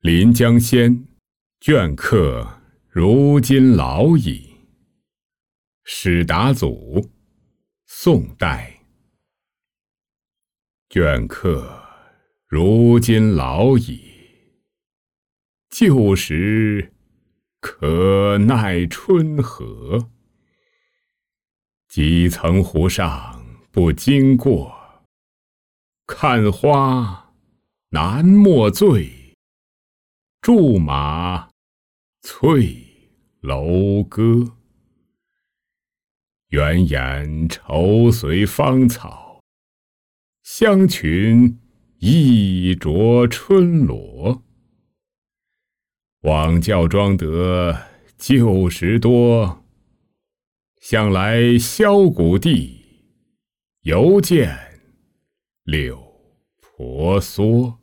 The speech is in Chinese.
临江仙，镌刻如今老矣。史达祖，宋代。镌刻如今老矣，旧时可耐春和。几层湖上不经过，看花难莫醉，驻马翠楼歌。原言愁随芳草，香裙一着春罗。枉教庄得旧时多，向来萧谷地，犹见柳婆娑。